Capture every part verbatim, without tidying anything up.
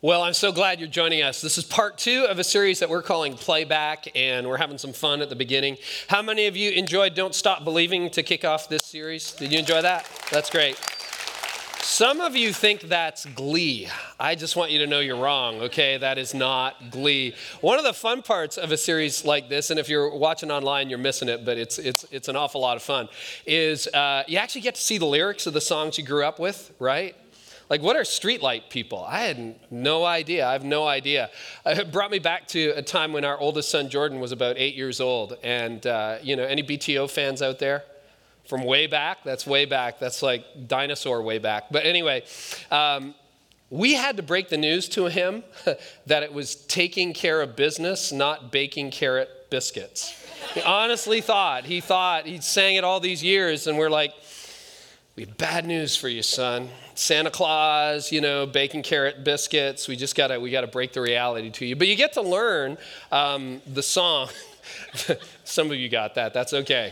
Well, I'm so glad you're joining us. This is part two of a series that we're calling Playback, and we're having some fun at the beginning. How many of you enjoyed Don't Stop Believing to kick off this series? Did you enjoy that? That's great. Some of you think that's Glee. I just want you to know you're wrong, okay? That is not Glee. One of the fun parts of a series like this, and if you're watching online, you're missing it, but it's it's it's an awful lot of fun, is uh, you actually get to see the lyrics of the songs you grew up with, right? Like, what are streetlight people? I had no idea. I have no idea. It brought me back to a time when our oldest son, Jordan, was about eight years old. And, uh, you know, any B T O fans out there? From way back? That's way back. That's like dinosaur way back. But anyway, um, we had to break the news to him that it was taking care of business, not baking carrot biscuits. He honestly thought, he thought, he sang it all these years, and we're like, we have bad news for you, son. Santa Claus, you know, baking carrot biscuits. We just gotta, we gotta break the reality to you. But you get to learn um, the song. Some of you got that. That's okay.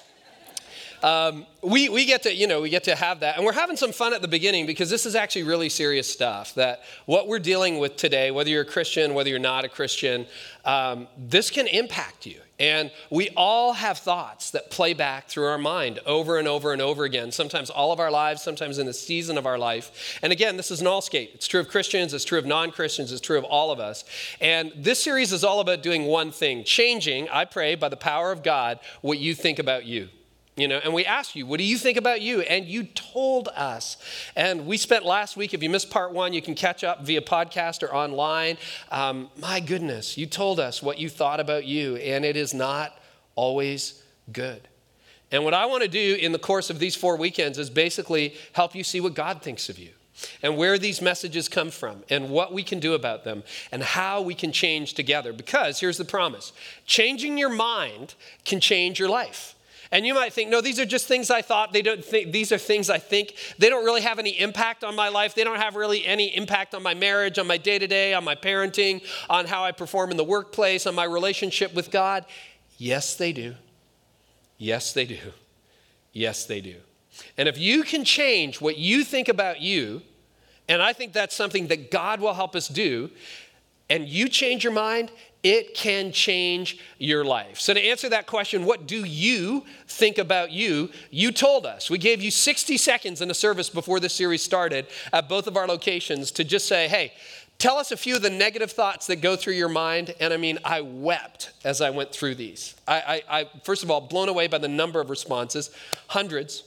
Um, we we get to, you know, we get to have that. And we're having some fun at the beginning because this is actually really serious stuff. That what we're dealing with today, whether you're a Christian, whether you're not a Christian, um, this can impact you. And we all have thoughts that play back through our mind over and over and over again, sometimes all of our lives, sometimes in a season of our life. And again, this is an all skate. It's true of Christians, it's true of non-Christians, it's true of all of us. And this series is all about doing one thing, changing, I pray, by the power of God, what you think about you. You know, and we asked you, what do you think about you? And you told us. And we spent last week, if you missed part one, you can catch up via podcast or online. Um, my goodness, you told us what you thought about you, and it is not always good. And what I want to do in the course of these four weekends is basically help you see what God thinks of you, and where these messages come from, and what we can do about them, and how we can change together. Because here's the promise. Changing your mind can change your life. And you might think, no, these are just things I thought. They don't think, these are things I think. They don't really have any impact on my life. They don't have really any impact on my marriage, on my day-to-day, on my parenting, on how I perform in the workplace, on my relationship with God. Yes, they do. Yes, they do. Yes, they do. And if you can change what you think about you, and I think that's something that God will help us do, and you change your mind, it can change your life. So to answer that question, what do you think about you? You told us. We gave you sixty seconds in a service before this series started at both of our locations to just say, hey, tell us a few of the negative thoughts that go through your mind. And I mean, I wept as I went through these. I, I, I first of all, blown away by the number of responses, hundreds.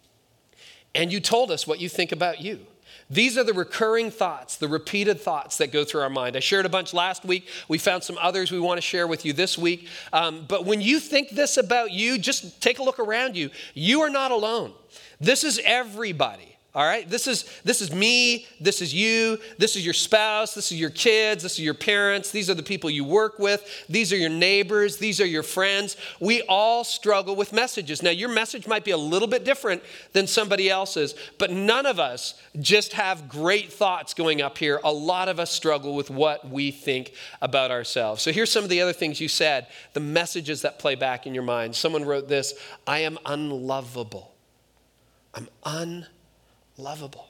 And you told us what you think about you. These are the recurring thoughts, the repeated thoughts that go through our mind. I shared a bunch last week. We found some others we want to share with you this week. Um, but when you think this about you, just take a look around you. You are not alone. This is everybody. All right, this is this is me, this is you, this is your spouse, this is your kids, this is your parents, these are the people you work with, these are your neighbors, these are your friends. We all struggle with messages. Now, your message might be a little bit different than somebody else's, but none of us just have great thoughts going up here. A lot of us struggle with what we think about ourselves. So here's some of the other things you said, the messages that play back in your mind. Someone wrote this, I am unlovable. I'm unlovable. Lovable.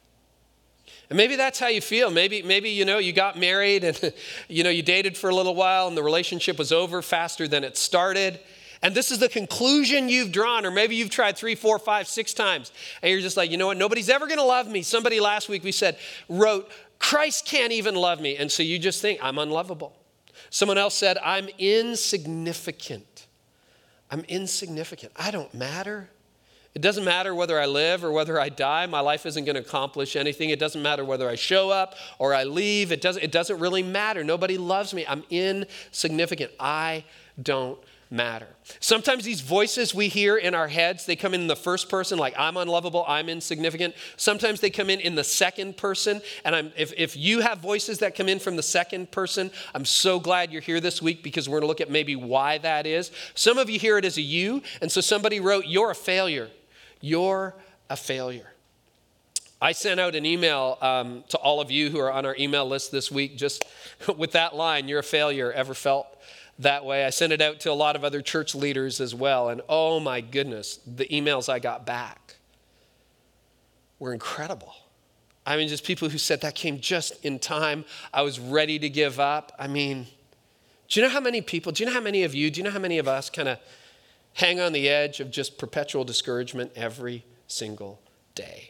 And maybe that's how you feel. Maybe, maybe, you know, you got married and, you know, you dated for a little while and the relationship was over faster than it started. And this is the conclusion you've drawn, or maybe you've tried three, four, five, six times. And you're just like, you know what? Nobody's ever going to love me. Somebody last week we said, wrote, Christ can't even love me. And so you just think, I'm unlovable. Someone else said, I'm insignificant. I'm insignificant. I don't matter. It doesn't matter whether I live or whether I die. My life isn't going to accomplish anything. It doesn't matter whether I show up or I leave. It doesn't, it doesn't really matter. Nobody loves me. I'm insignificant. I don't matter. Sometimes these voices we hear in our heads, they come in the first person, like I'm unlovable, I'm insignificant. Sometimes they come in in the second person. And I'm, if, if you have voices that come in from the second person, I'm so glad you're here this week because we're going to look at maybe why that is. Some of you hear it as a you. And so somebody wrote, you're a failure. You're a failure. I sent out an email um, to all of you who are on our email list this week, just with that line, you're a failure. Ever felt that way? I sent it out to a lot of other church leaders as well. And oh my goodness, the emails I got back were incredible. I mean, just people who said that came just in time. I was ready to give up. I mean, do you know how many people, do you know how many of you, do you know how many of us kind of hang on the edge of just perpetual discouragement every single day?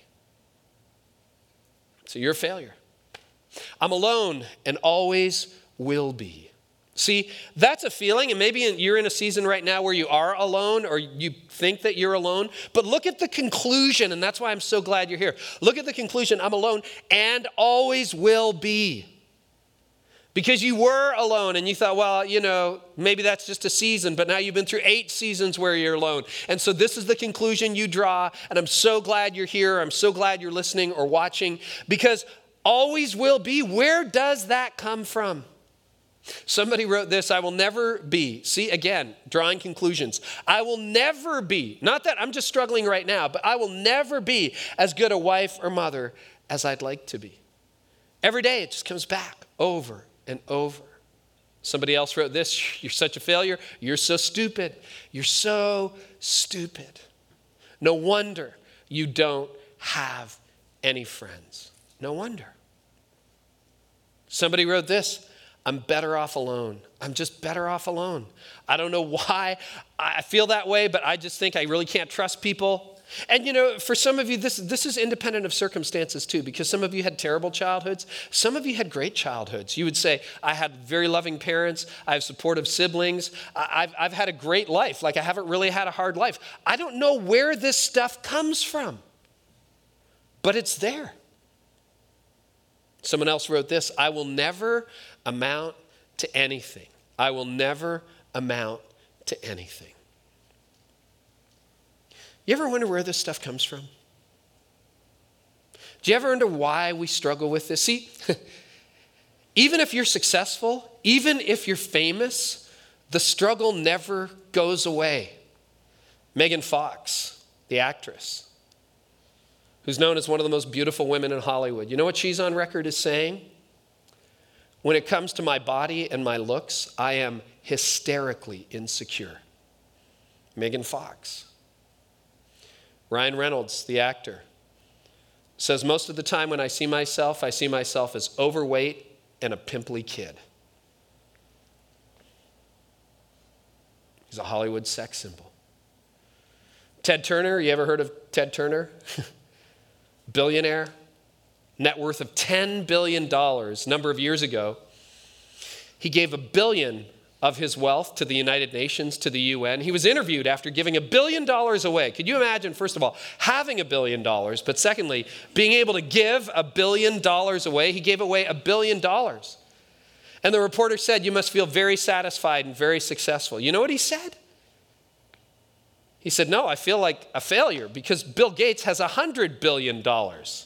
So you're a failure. I'm alone and always will be. See, that's a feeling, and maybe you're in a season right now where you are alone or you think that you're alone, but look at the conclusion, and that's why I'm so glad you're here. Look at the conclusion, I'm alone and always will be. Because you were alone and you thought, well, you know, maybe that's just a season, but now you've been through eight seasons where you're alone. And so this is the conclusion you draw, and I'm so glad you're here. I'm so glad you're listening or watching, because always will be, where does that come from? Somebody wrote this, I will never be, see again, drawing conclusions. I will never be, not that I'm just struggling right now, but I will never be as good a wife or mother as I'd like to be. Every day it just comes back over and over. Somebody else wrote this, you're such a failure, you're so stupid, you're so stupid. No wonder you don't have any friends. No wonder. Somebody wrote this, I'm better off alone. I'm just better off alone. I don't know why I feel that way, but I just think I really can't trust people. And you know, for some of you, this, this is independent of circumstances too, because some of you had terrible childhoods. Some of you had great childhoods. You would say, I had very loving parents. I have supportive siblings. I've, I've had a great life. Like I haven't really had a hard life. I don't know where this stuff comes from, but it's there. Someone else wrote this, I will never amount to anything. I will never amount to anything. You ever wonder where this stuff comes from? Do you ever wonder why we struggle with this? See, even if you're successful, even if you're famous, the struggle never goes away. Megan Fox, the actress, who's known as one of the most beautiful women in Hollywood. You know what she's on record as saying? When it comes to my body and my looks, I am hysterically insecure. Megan Fox. Ryan Reynolds, the actor, says most of the time when I see myself, I see myself as overweight and a pimply kid. He's a Hollywood sex symbol. Ted Turner, you ever heard of Ted Turner? Billionaire, net worth of ten billion dollars. A number of years ago, he gave a billion of his wealth to the United Nations, to the U N. He was interviewed after giving a billion dollars away. Could you imagine, first of all, having a billion dollars, but secondly, being able to give a billion dollars away? He gave away a billion dollars. And the reporter said, you must feel very satisfied and very successful. You know what he said? He said, no, I feel like a failure because Bill Gates has a hundred billion dollars.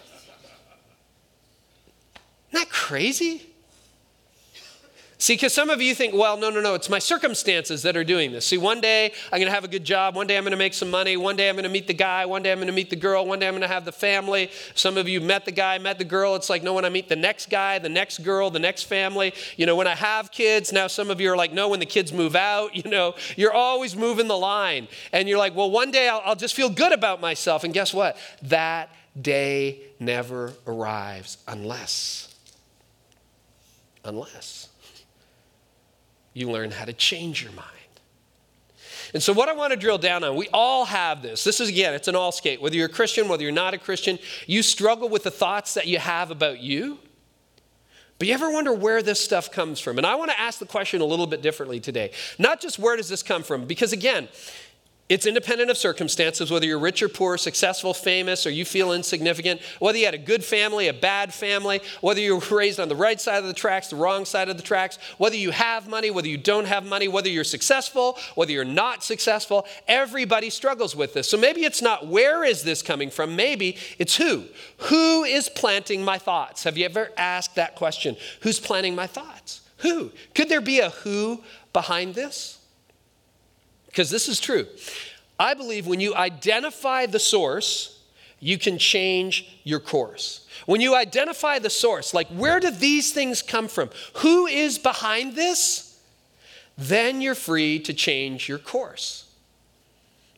Isn't that crazy? See, because some of you think, well, no, no, no, it's my circumstances that are doing this. See, one day I'm going to have a good job. One day I'm going to make some money. One day I'm going to meet the guy. One day I'm going to meet the girl. One day I'm going to have the family. Some of you met the guy, met the girl. It's like, no, when I meet the next guy, the next girl, the next family. You know, when I have kids, now some of you are like, no, when the kids move out, you know, you're always moving the line. And you're like, well, one day I'll, I'll just feel good about myself. And guess what? That day never arrives unless, unless. you learn how to change your mind. And so what I want to drill down on, we all have this. This is, again, it's an all skate. Whether you're a Christian, whether you're not a Christian, you struggle with the thoughts that you have about you. But you ever wonder where this stuff comes from? And I want to ask the question a little bit differently today. Not just where does this come from? Because again, it's independent of circumstances, whether you're rich or poor, successful, famous, or you feel insignificant, whether you had a good family, a bad family, whether you were raised on the right side of the tracks, the wrong side of the tracks, whether you have money, whether you don't have money, whether you're successful, whether you're not successful, everybody struggles with this. So maybe it's not where is this coming from, maybe it's who. Who is planting my thoughts? Have you ever asked that question? Who's planting my thoughts? Who? Could there be a who behind this? Because this is true. I believe when you identify the source, you can change your course. When you identify the source, like where do these things come from? Who is behind this? Then you're free to change your course.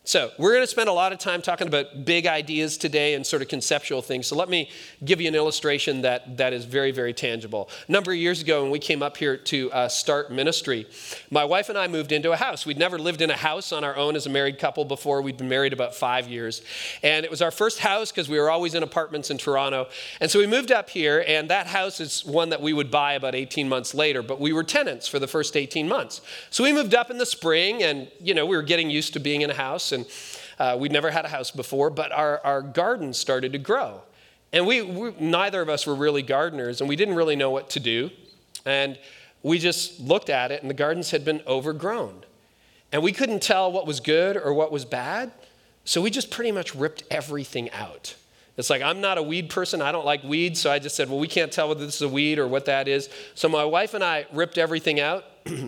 So we're going to spend a lot of time talking about big ideas today and sort of conceptual things. So let me give you an illustration that, that is very, very tangible. A number of years ago when we came up here to uh, start ministry, my wife and I moved into a house. We'd never lived in a house on our own as a married couple before. We'd been married about five years. And it was our first house because we were always in apartments in Toronto. And so we moved up here, and that house is one that we would buy about eighteen months later. But we were tenants for the first eighteen months. So we moved up in the spring, and, you know, we were getting used to being in a house. And uh, we'd never had a house before, but our, our garden started to grow. And we, we neither of us were really gardeners, and we didn't really know what to do. And we just looked at it, and the gardens had been overgrown. And we couldn't tell what was good or what was bad, so we just pretty much ripped everything out. It's like, I'm not a weed person. I don't like weeds, so I just said, well, we can't tell whether this is a weed or what that is. So my wife and I ripped everything out.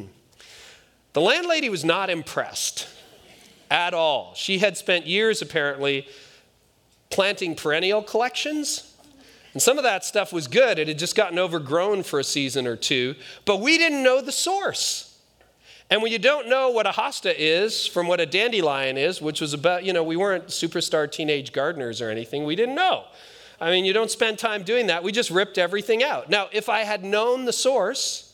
The landlady was not impressed at all. She had spent years, apparently, planting perennial collections. And some of that stuff was good. It had just gotten overgrown for a season or two. But we didn't know the source. And when you don't know what a hosta is from what a dandelion is, which was about, you know, we weren't superstar teenage gardeners or anything. We didn't know. I mean, you don't spend time doing that. We just ripped everything out. Now, if I had known the source,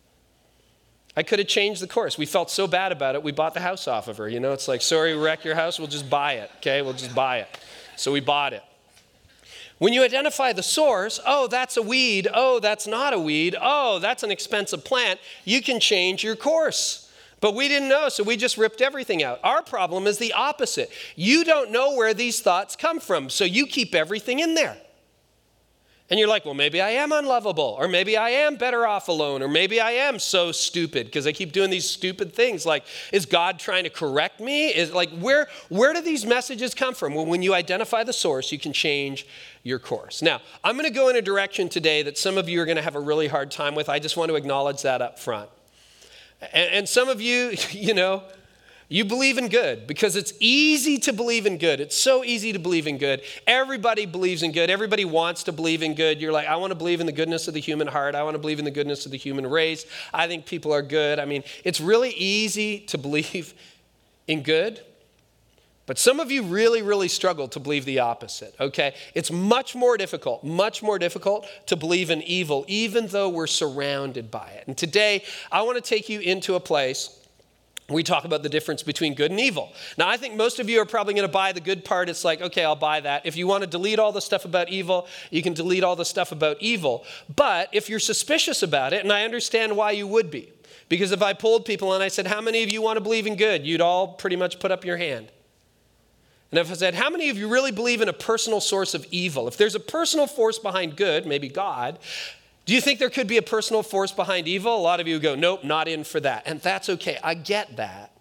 I could have changed the course. We felt so bad about it, we bought the house off of her. You know, it's like, sorry, we wrecked your house. We'll just buy it, okay? We'll just buy it. So we bought it. When you identify the source, oh, that's a weed. Oh, that's not a weed. Oh, that's an expensive plant. You can change your course. But we didn't know, so we just ripped everything out. Our problem is the opposite. You don't know where these thoughts come from, so you keep everything in there. And you're like, well, maybe I am unlovable, or maybe I am better off alone, or maybe I am so stupid because I keep doing these stupid things. Like, is God trying to correct me? Is like, where, where do these messages come from? Well, when you identify the source, you can change your course. Now, I'm going to go in a direction today that some of you are going to have a really hard time with. I just want to acknowledge that up front. And, and some of you, you know, you believe in good because it's easy to believe in good. It's so easy to believe in good. Everybody believes in good. Everybody wants to believe in good. You're like, I want to believe in the goodness of the human heart. I want to believe in the goodness of the human race. I think people are good. I mean, it's really easy to believe in good. But some of you really, really struggle to believe the opposite, okay? It's much more difficult, much more difficult to believe in evil, even though we're surrounded by it. And today, I want to take you into a place we talk about the difference between good and evil. Now, I think most of you are probably going to buy the good part. It's like, okay, I'll buy that. If you want to delete all the stuff about evil, you can delete all the stuff about evil. But if you're suspicious about it, and I understand why you would be, because if I polled people and I said, how many of you want to believe in good? You'd all pretty much put up your hand. And if I said, how many of you really believe in a personal source of evil? If there's a personal force behind good, maybe God, do you think there could be a personal force behind evil? A lot of you go, nope, not in for that. And that's okay. I get that.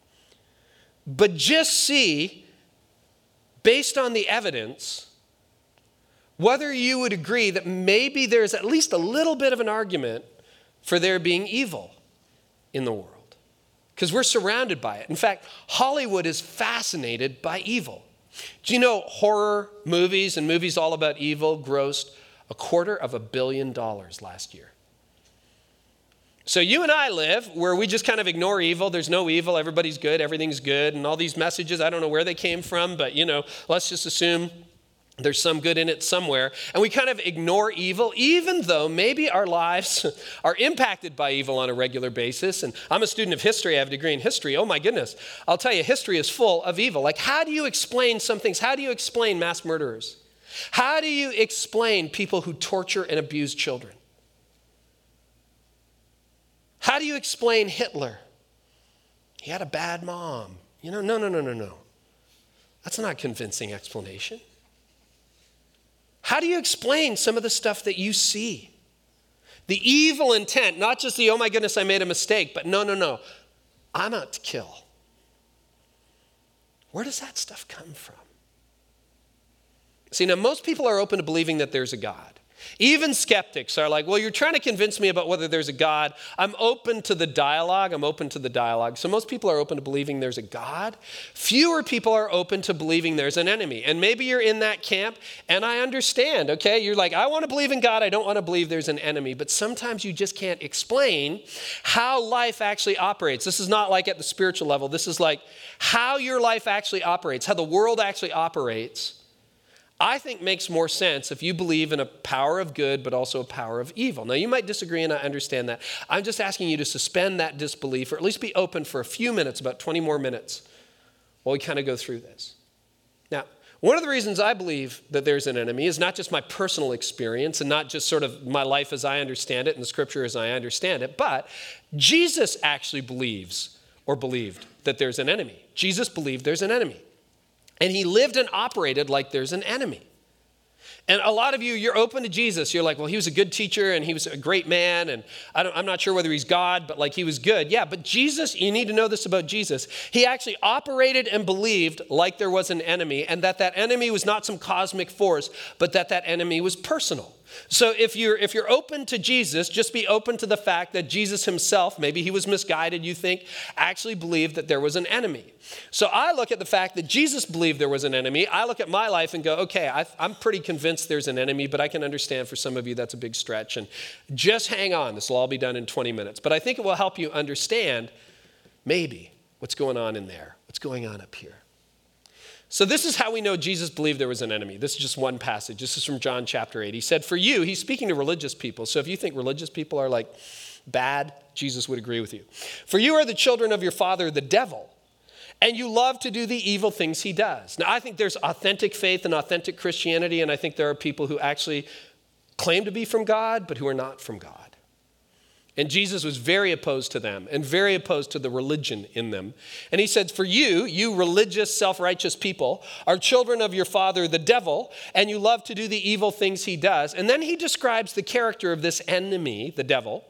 But just see, based on the evidence, whether you would agree that maybe there's at least a little bit of an argument for there being evil in the world. Because we're surrounded by it. In fact, Hollywood is fascinated by evil. Do you know horror movies and movies all about evil grossed a quarter of a billion dollars last year? So you and I live where we just kind of ignore evil. There's no evil. Everybody's good. Everything's good. And all these messages, I don't know where they came from, but, you know, let's just assume there's some good in it somewhere. And we kind of ignore evil, even though maybe our lives are impacted by evil on a regular basis. And I'm a student of history. I have a degree in history. Oh, my goodness. I'll tell you, history is full of evil. Like, how do you explain some things? How do you explain mass murderers? How do you explain people who torture and abuse children? How do you explain Hitler? He had a bad mom. You know, no, no, no, no, no. That's not a convincing explanation. How do you explain some of the stuff that you see? The evil intent, not just the, oh my goodness, I made a mistake, but no, no, no. I'm out to kill. Where does that stuff come from? See, now most people are open to believing that there's a God. Even skeptics are like, well, you're trying to convince me about whether there's a God. I'm open to the dialogue. I'm open to the dialogue. So most people are open to believing there's a God. Fewer people are open to believing there's an enemy. And maybe you're in that camp, and I understand, okay? You're like, I want to believe in God. I don't want to believe there's an enemy. But sometimes you just can't explain how life actually operates. This is not like at the spiritual level. This is like how your life actually operates, how the world actually operates. I think makes more sense if you believe in a power of good, but also a power of evil. Now, you might disagree, and I understand that. I'm just asking you to suspend that disbelief, or at least be open for a few minutes, about twenty more minutes, while we kind of go through this. Now, one of the reasons I believe that there's an enemy is not just my personal experience and not just sort of my life as I understand it and the scripture as I understand it, but Jesus actually believes or believed that there's an enemy. Jesus believed there's an enemy. And he lived and operated like there's an enemy. And a lot of you, you're open to Jesus. You're like, well, he was a good teacher and he was a great man. And I don't, I'm not sure whether he's God, but like he was good. Yeah, but Jesus, you need to know this about Jesus. He actually operated and believed like there was an enemy, and that that enemy was not some cosmic force, but that that enemy was personal. So if you're if you're open to Jesus, just be open to the fact that Jesus himself, maybe he was misguided, you think, actually believed that there was an enemy. So I look at the fact that Jesus believed there was an enemy. I look at my life and go, okay, I, I'm pretty convinced there's an enemy, but I can understand for some of you that's a big stretch. And just hang on. This will all be done in twenty minutes. But I think it will help you understand maybe what's going on in there, what's going on up here. So this is how we know Jesus believed there was an enemy. This is just one passage. This is from John chapter eight. He said, for you, he's speaking to religious people. So if you think religious people are like bad, Jesus would agree with you. For you are the children of your father, the devil, and you love to do the evil things he does. Now, I think there's authentic faith and authentic Christianity, and I think there are people who actually claim to be from God, but who are not from God. And Jesus was very opposed to them and very opposed to the religion in them. And he said, for you, you religious, self-righteous people, are children of your father, the devil, and you love to do the evil things he does. And then he describes the character of this enemy, the devil.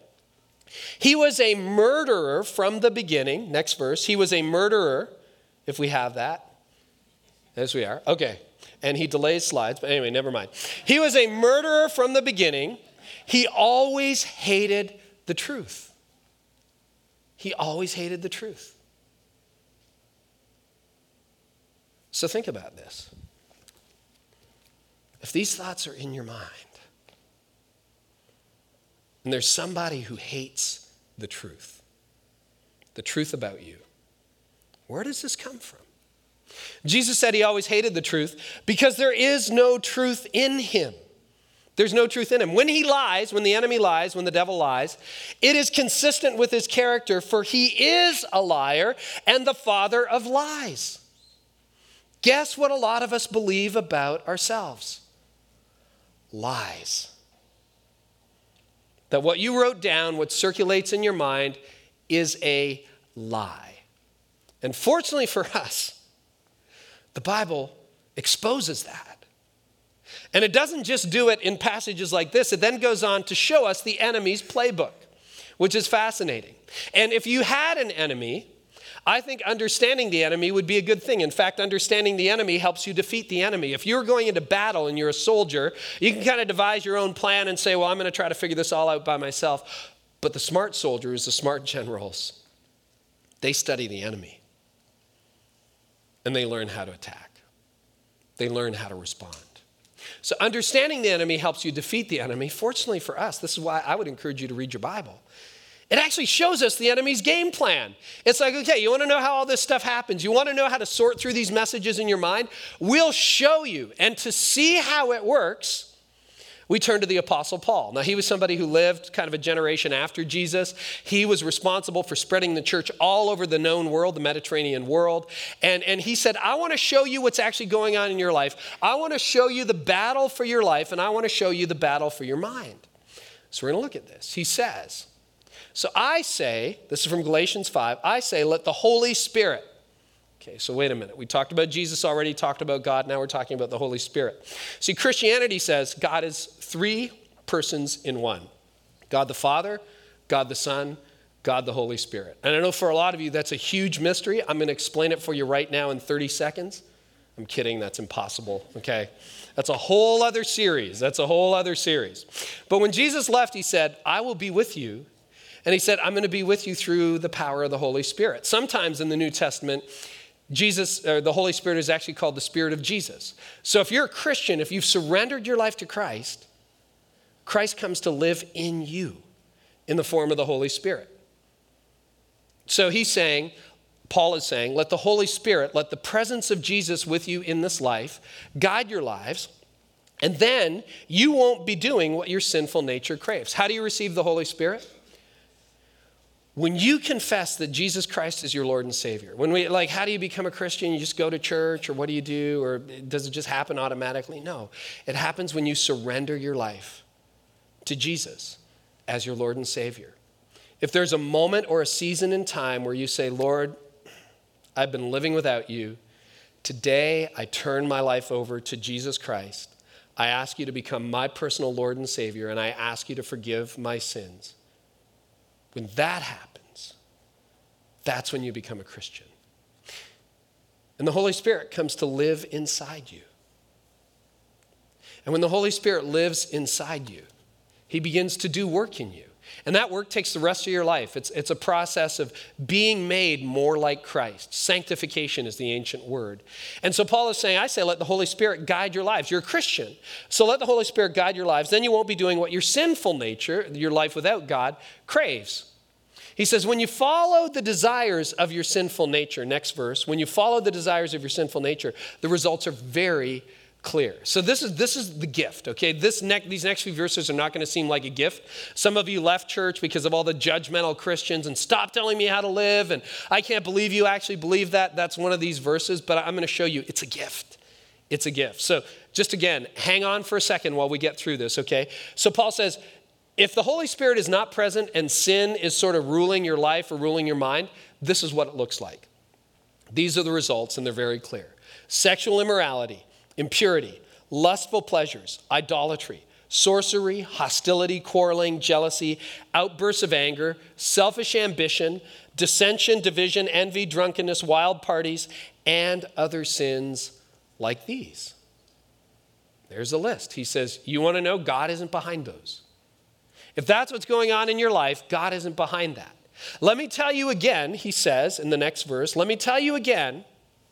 He was a murderer from the beginning. Next verse. He was a murderer, if we have that. As we are. Okay. And he delays slides, but anyway, never mind. He was a murderer from the beginning. He always hated the truth. He always hated the truth. So think about this. If these thoughts are in your mind, and there's somebody who hates the truth, the truth about you, where does this come from? Jesus said he always hated the truth because there is no truth in him. There's no truth in him. When he lies, when the enemy lies, when the devil lies, it is consistent with his character, for he is a liar and the father of lies. Guess what a lot of us believe about ourselves? Lies. That what you wrote down, what circulates in your mind, is a lie. And fortunately for us, the Bible exposes that. And it doesn't just do it in passages like this. It then goes on to show us the enemy's playbook, which is fascinating. And if you had an enemy, I think understanding the enemy would be a good thing. In fact, understanding the enemy helps you defeat the enemy. If you're going into battle and you're a soldier, you can kind of devise your own plan and say, well, I'm going to try to figure this all out by myself. But the smart soldiers, the smart generals, they study the enemy. And they learn how to attack. They learn how to respond. So understanding the enemy helps you defeat the enemy. Fortunately for us, this is why I would encourage you to read your Bible. It actually shows us the enemy's game plan. It's like, okay, you want to know how all this stuff happens? You want to know how to sort through these messages in your mind? We'll show you. And to see how it works, we turn to the Apostle Paul. Now, he was somebody who lived kind of a generation after Jesus. He was responsible for spreading the church all over the known world, the Mediterranean world. And, and he said, I want to show you what's actually going on in your life. I want to show you the battle for your life, and I want to show you the battle for your mind. So we're going to look at this. He says, so I say, this is from Galatians five, I say, let the Holy Spirit. Okay, so wait a minute. We talked about Jesus already, talked about God. Now we're talking about the Holy Spirit. See, Christianity says God is three persons in one. God the Father, God the Son, God the Holy Spirit. And I know for a lot of you that's a huge mystery. I'm going to explain it for you right now in thirty seconds. I'm kidding, that's impossible, okay? That's a whole other series. That's a whole other series. But when Jesus left, he said, I will be with you. And he said, I'm going to be with you through the power of the Holy Spirit. Sometimes in the New Testament, Jesus, or the Holy Spirit is actually called the Spirit of Jesus. So if you're a Christian, if you've surrendered your life to Christ, Christ comes to live in you in the form of the Holy Spirit. So he's saying, Paul is saying, let the Holy Spirit, let the presence of Jesus with you in this life guide your lives, and then you won't be doing what your sinful nature craves. How do you receive the Holy Spirit? When you confess that Jesus Christ is your Lord and Savior. When we, like, how do you become a Christian? You just go to church, or what do you do? Or does it just happen automatically? No, it happens when you surrender your life to Jesus as your Lord and Savior. If there's a moment or a season in time where you say, Lord, I've been living without you. Today, I turn my life over to Jesus Christ. I ask you to become my personal Lord and Savior, and I ask you to forgive my sins. When that happens, that's when you become a Christian. And the Holy Spirit comes to live inside you. And when the Holy Spirit lives inside you, he begins to do work in you. And that work takes the rest of your life. It's, it's a process of being made more like Christ. Sanctification is the ancient word. And so Paul is saying, I say, let the Holy Spirit guide your lives. You're a Christian. So let the Holy Spirit guide your lives. Then you won't be doing what your sinful nature, your life without God, craves. He says, when you follow the desires of your sinful nature, next verse, when you follow the desires of your sinful nature, the results are very clear. So this is this is the gift, okay? This ne- these next few verses are not going to seem like a gift. Some of you left church because of all the judgmental Christians and stop telling me how to live, and I can't believe you actually believe that. That's one of these verses, but I'm going to show you it's a gift. It's a gift. So just again, hang on for a second while we get through this, okay? So Paul says, if the Holy Spirit is not present and sin is sort of ruling your life or ruling your mind, this is what it looks like. These are the results, and they're very clear. Sexual immorality, impurity, lustful pleasures, idolatry, sorcery, hostility, quarreling, jealousy, outbursts of anger, selfish ambition, dissension, division, envy, drunkenness, wild parties, and other sins like these. There's a list. He says, you want to know? God isn't behind those. If that's what's going on in your life, God isn't behind that. Let me tell you again, he says in the next verse, let me tell you again,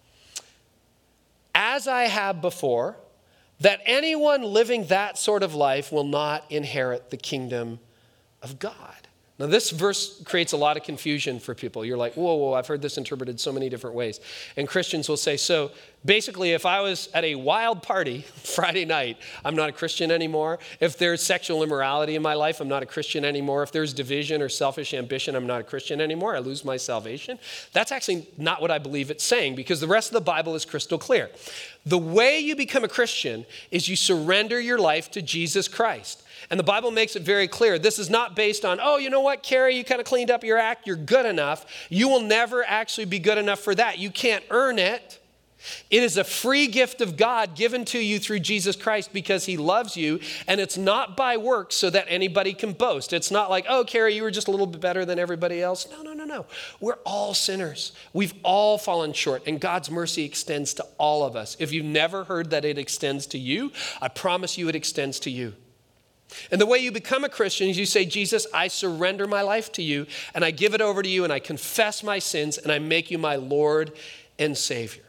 as I have before, that anyone living that sort of life will not inherit the kingdom of God. Now, this verse creates a lot of confusion for people. You're like, whoa, whoa, I've heard this interpreted so many different ways. And Christians will say, so basically, if I was at a wild party Friday night, I'm not a Christian anymore. If there's sexual immorality in my life, I'm not a Christian anymore. If there's division or selfish ambition, I'm not a Christian anymore. I lose my salvation. That's actually not what I believe it's saying, because the rest of the Bible is crystal clear. The way you become a Christian is you surrender your life to Jesus Christ. And the Bible makes it very clear. This is not based on, oh, you know what, Carrie, you kind of cleaned up your act. You're good enough. You will never actually be good enough for that. You can't earn it. It is a free gift of God given to you through Jesus Christ because he loves you. And it's not by works so that anybody can boast. It's not like, oh, Carrie, you were just a little bit better than everybody else. No, no, no, no. We're all sinners. We've all fallen short. And God's mercy extends to all of us. If you've never heard that it extends to you, I promise you it extends to you. And the way you become a Christian is you say, Jesus, I surrender my life to you, and I give it over to you, and I confess my sins, and I make you my Lord and Savior.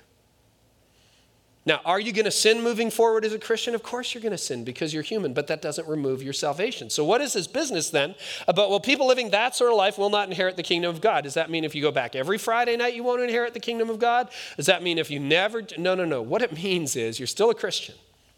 Now, are you going to sin moving forward as a Christian? Of course you're going to sin because you're human, but that doesn't remove your salvation. So what is this business then about, well, people living that sort of life will not inherit the kingdom of God? Does that mean if you go back every Friday night, you won't inherit the kingdom of God? Does that mean if you never? No, no, no. What it means is you're still a Christian.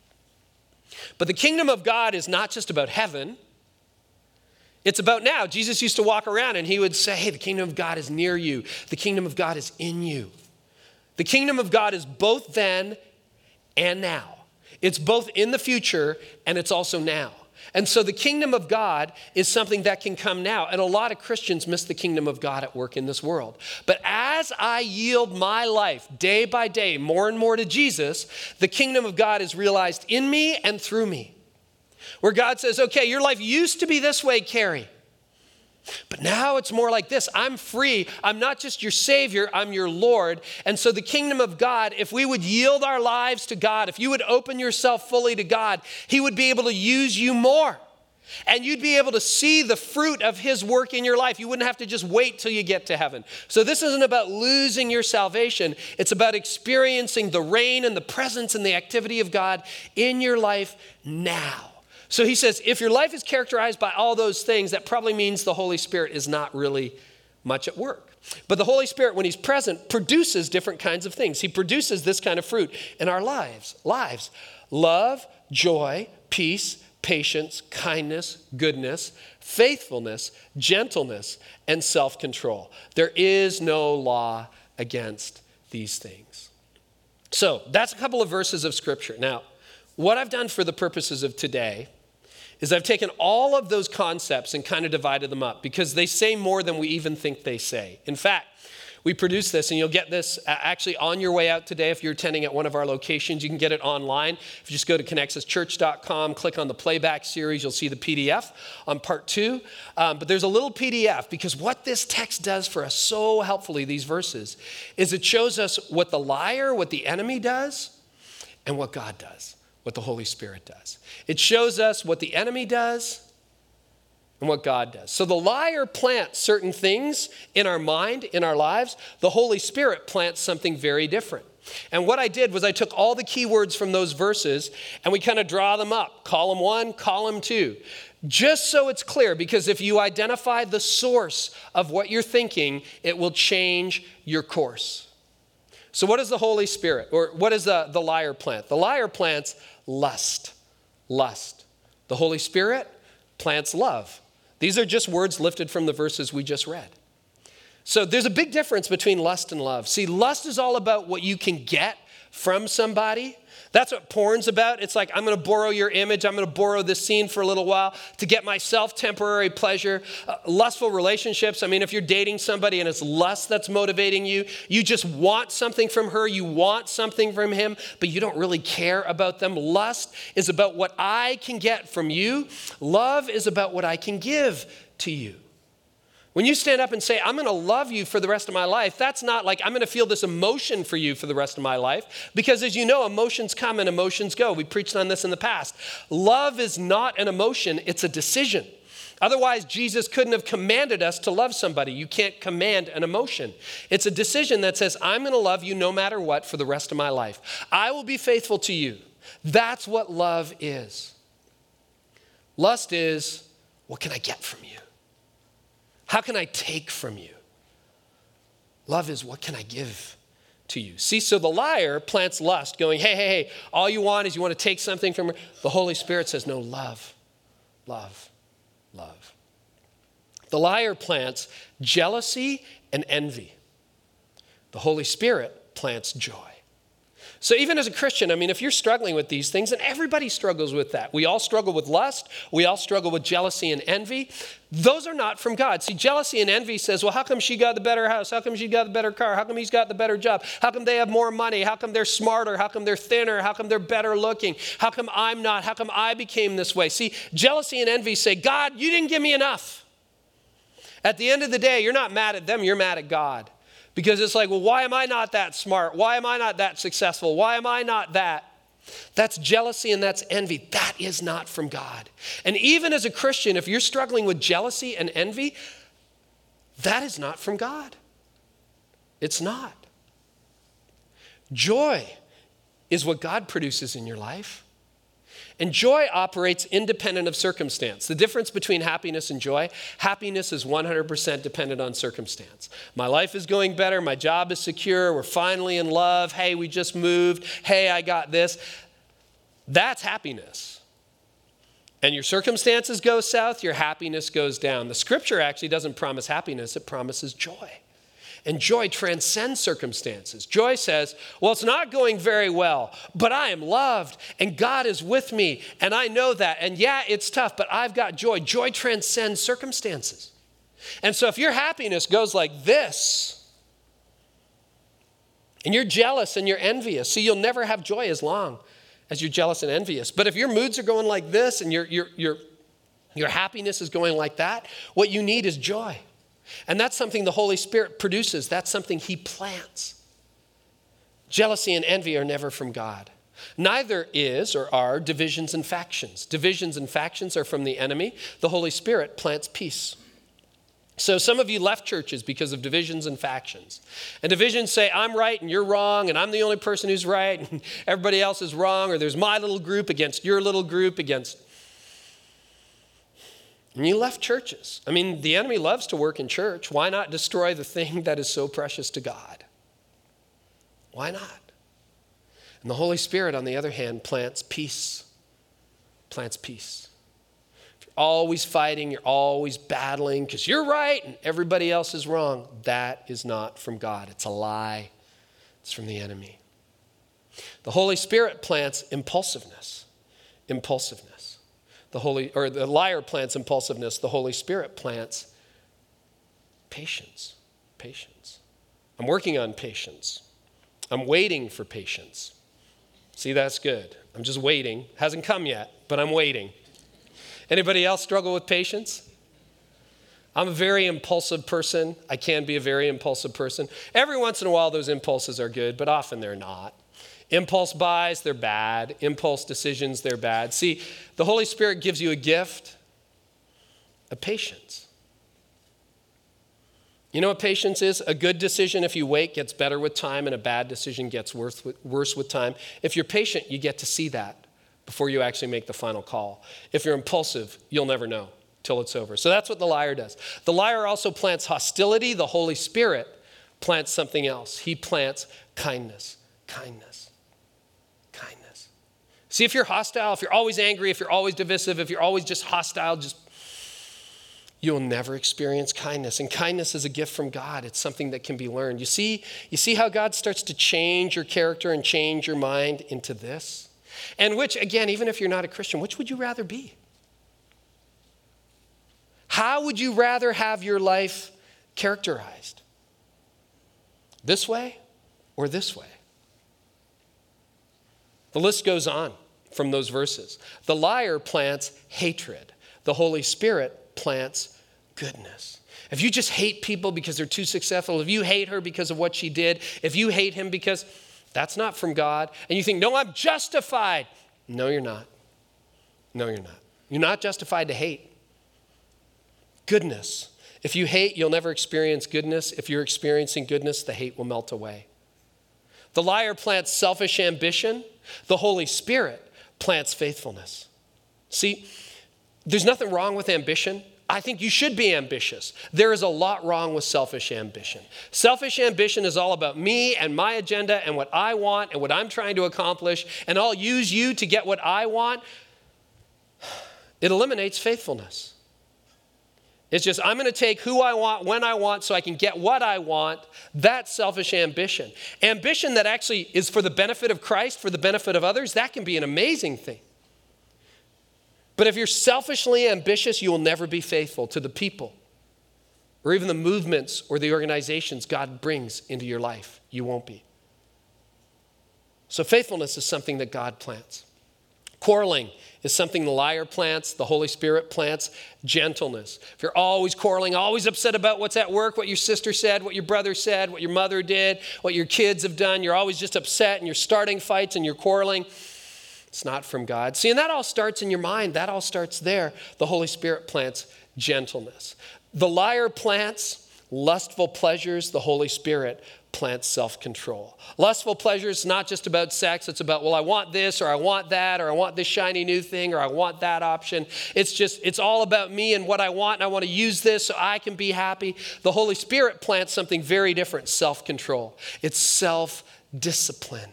But the kingdom of God is not just about heaven. It's about now. Jesus used to walk around and he would say, hey, the kingdom of God is near you. The kingdom of God is in you. The kingdom of God is both then and now. It's both in the future and it's also now. And so the kingdom of God is something that can come now. And a lot of Christians miss the kingdom of God at work in this world. But as I yield my life day by day more and more to Jesus, the kingdom of God is realized in me and through me. Where God says, okay, your life used to be this way, Carrie. But now it's more like this. I'm free. I'm not just your Savior, I'm your Lord. And so the kingdom of God, if we would yield our lives to God, if you would open yourself fully to God, he would be able to use you more. And you'd be able to see the fruit of his work in your life. You wouldn't have to just wait till you get to heaven. So this isn't about losing your salvation. It's about experiencing the reign and the presence and the activity of God in your life now. So he says, if your life is characterized by all those things, that probably means the Holy Spirit is not really much at work. But the Holy Spirit, when he's present, produces different kinds of things. He produces this kind of fruit in our lives. Lives. Love, joy, peace, patience, kindness, goodness, faithfulness, gentleness, and self-control. There is no law against these things. So that's a couple of verses of Scripture. Now, what I've done for the purposes of today is I've taken all of those concepts and kind of divided them up because they say more than we even think they say. In fact, we produce this, and you'll get this actually on your way out today if you're attending at one of our locations. You can get it online. If you just go to connexus church dot com, click on the playback series, you'll see the P D F on part two. Um, but there's a little P D F because what this text does for us so helpfully, these verses, is it shows us what the liar, what the enemy does, and what God does, what the Holy Spirit does. It shows us what the enemy does and what God does. So the liar plants certain things in our mind, in our lives. The Holy Spirit plants something very different. And what I did was I took all the key words from those verses and we kind of draw them up. Column one, column two. Just so it's clear, because if you identify the source of what you're thinking, it will change your course. So what is the Holy Spirit? Or what is the, the liar plant? The liar plants lust. Lust. The Holy Spirit plants love. These are just words lifted from the verses we just read. So there's a big difference between lust and love. See, lust is all about what you can get from somebody. That's what porn's about. It's like, I'm going to borrow your image. I'm going to borrow this scene for a little while to get myself temporary pleasure. Uh, lustful relationships. I mean, if you're dating somebody and it's lust that's motivating you, you just want something from her. You want something from him, but you don't really care about them. Lust is about what I can get from you. Love is about what I can give to you. When you stand up and say, I'm going to love you for the rest of my life, that's not like I'm going to feel this emotion for you for the rest of my life. Because as you know, emotions come and emotions go. We preached on this in the past. Love is not an emotion, it's a decision. Otherwise, Jesus couldn't have commanded us to love somebody. You can't command an emotion. It's a decision that says, I'm going to love you no matter what for the rest of my life. I will be faithful to you. That's what love is. Lust is, what can I get from you? How can I take from you? Love is, what can I give to you? See, so the liar plants lust, going, hey, hey, hey, all you want is you want to take something from her. The Holy Spirit says, no, love, love, love. The liar plants jealousy and envy. The Holy Spirit plants joy. So even as a Christian, I mean, if you're struggling with these things, and everybody struggles with that. We all struggle with lust. We all struggle with jealousy and envy. Those are not from God. See, jealousy and envy says, well, how come she got the better house? How come she got the better car? How come he's got the better job? How come they have more money? How come they're smarter? How come they're thinner? How come they're better looking? How come I'm not? How come I became this way? See, jealousy and envy say, God, you didn't give me enough. At the end of the day, you're not mad at them. You're mad at God. Because it's like, well, why am I not that smart? Why am I not that successful? Why am I not that? That's jealousy and that's envy. That is not from God. And even as a Christian, if you're struggling with jealousy and envy, that is not from God. It's not. Joy is what God produces in your life. And joy operates independent of circumstance. The difference between happiness and joy, happiness is one hundred percent dependent on circumstance. My life is going better. My job is secure. We're finally in love. Hey, we just moved. Hey, I got this. That's happiness. And your circumstances go south, your happiness goes down. The scripture actually doesn't promise happiness. It promises joy. And joy transcends circumstances. Joy says, well, it's not going very well, but I am loved and God is with me and I know that. And yeah, it's tough, but I've got joy. Joy transcends circumstances. And so if your happiness goes like this and you're jealous and you're envious, see, you'll never have joy as long as you're jealous and envious. But if your moods are going like this and you're, you're, you're your happiness is going like that, what you need is joy. And that's something the Holy Spirit produces. That's something he plants. Jealousy and envy are never from God. Neither is or are divisions and factions. Divisions and factions are from the enemy. The Holy Spirit plants peace. So some of you left churches because of divisions and factions. And divisions say, I'm right and you're wrong, and I'm the only person who's right, and everybody else is wrong, or there's my little group against your little group against... And you left churches. I mean, the enemy loves to work in church. Why not destroy the thing that is so precious to God? Why not? And the Holy Spirit, on the other hand, plants peace. Plants peace. If you're always fighting, you're always battling because you're right and everybody else is wrong, that is not from God. It's a lie. It's from the enemy. The Holy Spirit plants impulsiveness. Impulsiveness. The Holy, or the liar plants impulsiveness. The Holy Spirit plants patience. Patience. I'm working on patience. I'm waiting for patience. See, that's good. I'm just waiting. Hasn't come yet, but I'm waiting. Anybody else struggle with patience? I'm a very impulsive person. I can be a very impulsive person. Every once in a while, those impulses are good, but often they're not. Impulse buys, they're bad. Impulse decisions, they're bad. See, the Holy Spirit gives you a gift of patience. You know what patience is? A good decision, if you wait, gets better with time, and a bad decision gets worse with, worse with time. If you're patient, you get to see that before you actually make the final call. If you're impulsive, you'll never know till it's over. So that's what the liar does. The liar also plants hostility. The Holy Spirit plants something else. He plants kindness, kindness, kindness. See, if you're hostile, if you're always angry, if you're always divisive, if you're always just hostile, just you'll never experience kindness. And kindness is a gift from God. It's something that can be learned. You see, you see how God starts to change your character and change your mind into this? And which, again, even if you're not a Christian, which would you rather be? How would you rather have your life characterized? This way or this way? The list goes on from those verses. The liar plants hatred. The Holy Spirit plants goodness. If you just hate people because they're too successful, if you hate her because of what she did, if you hate him because that's not from God, and you think, no, I'm justified. No, you're not. No, you're not. You're not justified to hate. Goodness. If you hate, you'll never experience goodness. If you're experiencing goodness, the hate will melt away. The liar plants selfish ambition. The Holy Spirit plants faithfulness. See, there's nothing wrong with ambition. I think you should be ambitious. There is a lot wrong with selfish ambition. Selfish ambition is all about me and my agenda and what I want and what I'm trying to accomplish, and I'll use you to get what I want. It eliminates faithfulness. It's just, I'm going to take who I want, when I want, so I can get what I want. That's selfish ambition. Ambition that actually is for the benefit of Christ, for the benefit of others, that can be an amazing thing. But if you're selfishly ambitious, you will never be faithful to the people or even the movements or the organizations God brings into your life. You won't be. So faithfulness is something that God plants. Quarreling is something the liar plants, the Holy Spirit plants. Gentleness. If you're always quarreling, always upset about what's at work, what your sister said, what your brother said, what your mother did, what your kids have done, you're always just upset and you're starting fights and you're quarreling, it's not from God. See, and that all starts in your mind. That all starts there. The Holy Spirit plants gentleness. The liar plants lustful pleasures. The Holy Spirit plants self-control. Lustful pleasures is not just about sex. It's about, well, I want this or I want that or I want this shiny new thing or I want that option. It's just, it's all about me and what I want, and I want to use this so I can be happy. The Holy Spirit plants something very different, self-control. It's self-discipline.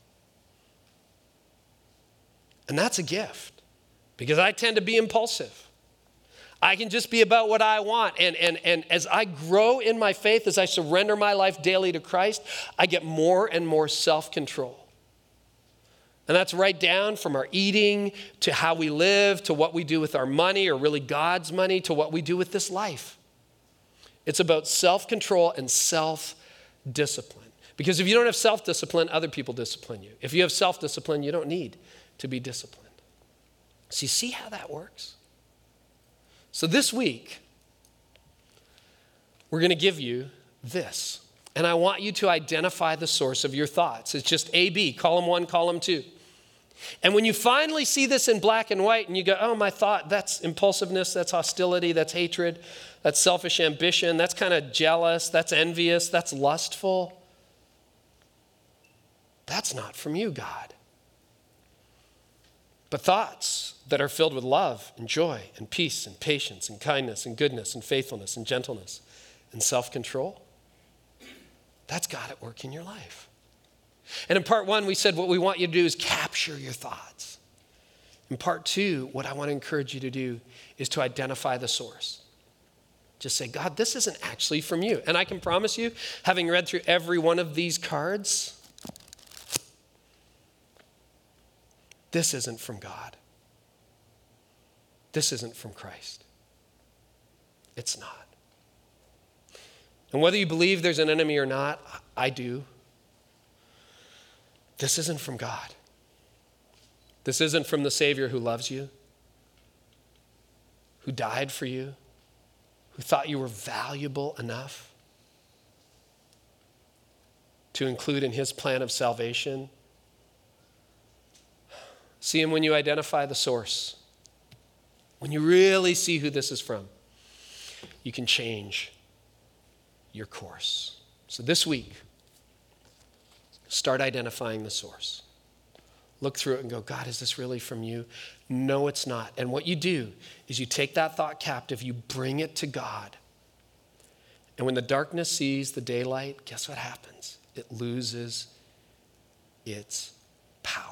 And that's a gift because I tend to be impulsive. I can just be about what I want. And, and, and as I grow in my faith, as I surrender my life daily to Christ, I get more and more self-control. And that's right down from our eating to how we live, to what we do with our money, or really God's money, to what we do with this life. It's about self-control and self-discipline. Because if you don't have self-discipline, other people discipline you. If you have self-discipline, you don't need to be disciplined. So you see how that works? So this week, we're going to give you this. And I want you to identify the source of your thoughts. It's just A, B, column one, column two. And when you finally see this in black and white and you go, oh, my thought, that's impulsiveness, that's hostility, that's hatred, that's selfish ambition, that's kind of jealous, that's envious, that's lustful. That's not from you, God. But thoughts that are filled with love and joy and peace and patience and kindness and goodness and faithfulness and gentleness and self-control, that's God at work in your life. And in part one, we said what we want you to do is capture your thoughts. In part two, what I want to encourage you to do is to identify the source. Just say, God, this isn't actually from you. And I can promise you, having read through every one of these cards, this isn't from God. This isn't from Christ. It's not. And whether you believe there's an enemy or not, I do. This isn't from God. This isn't from the Savior who loves you, who died for you, who thought you were valuable enough to include in his plan of salvation. See, and when you identify the source, when you really see who this is from, you can change your course. So this week, start identifying the source. Look through it and go, God, is this really from you? No, it's not. And what you do is you take that thought captive, you bring it to God. And when the darkness sees the daylight, guess what happens? It loses its power.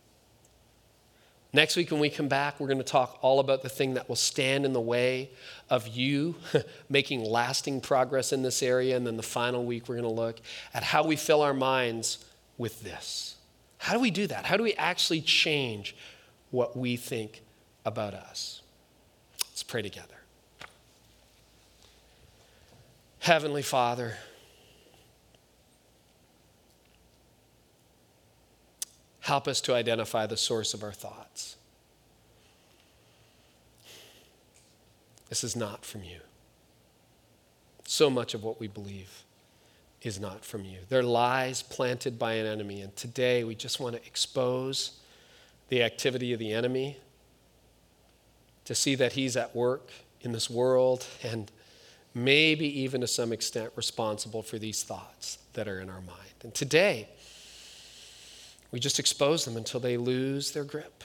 Next week when we come back, we're going to talk all about the thing that will stand in the way of you making lasting progress in this area. And then the final week, we're going to look at how we fill our minds with this. How do we do that? How do we actually change what we think about us? Let's pray together. Heavenly Father, help us to identify the source of our thoughts. This is not from you. So much of what we believe is not from you. They're lies planted by an enemy. And today we just want to expose the activity of the enemy, to see that he's at work in this world and maybe even to some extent responsible for these thoughts that are in our mind. And today, we just expose them until they lose their grip.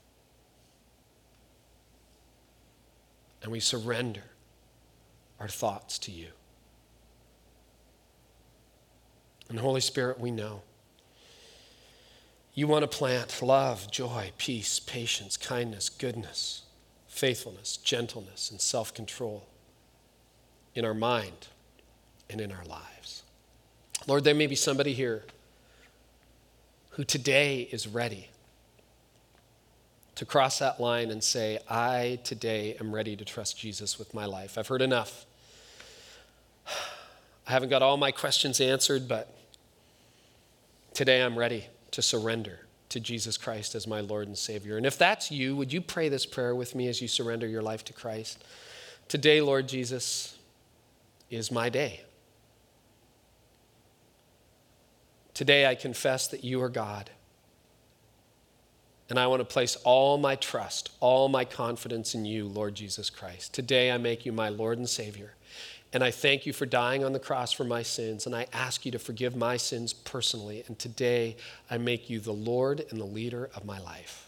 And we surrender our thoughts to you. And Holy Spirit, we know you want to plant love, joy, peace, patience, kindness, goodness, faithfulness, gentleness, and self-control in our mind and in our lives. Lord, there may be somebody here who today is ready to cross that line and say, I today am ready to trust Jesus with my life. I've heard enough. I haven't got all my questions answered, but today I'm ready to surrender to Jesus Christ as my Lord and Savior. And if that's you, would you pray this prayer with me as you surrender your life to Christ? Today, Lord Jesus, is my day. Today I confess that you are God. And I want to place all my trust, all my confidence in you, Lord Jesus Christ. Today I make you my Lord and Savior. And I thank you for dying on the cross for my sins. And I ask you to forgive my sins personally. And today I make you the Lord and the leader of my life.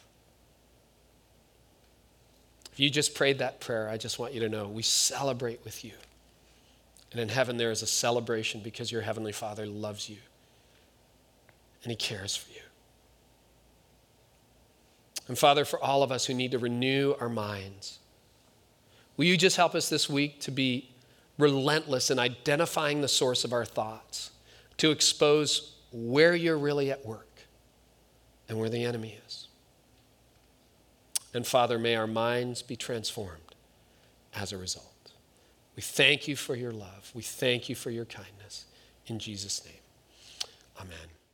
If you just prayed that prayer, I just want you to know we celebrate with you. And in heaven there is a celebration because your Heavenly Father loves you. And he cares for you. And Father, for all of us who need to renew our minds, will you just help us this week to be relentless in identifying the source of our thoughts, to expose where you're really at work and where the enemy is. And Father, may our minds be transformed as a result. We thank you for your love. We thank you for your kindness. In Jesus' name, amen.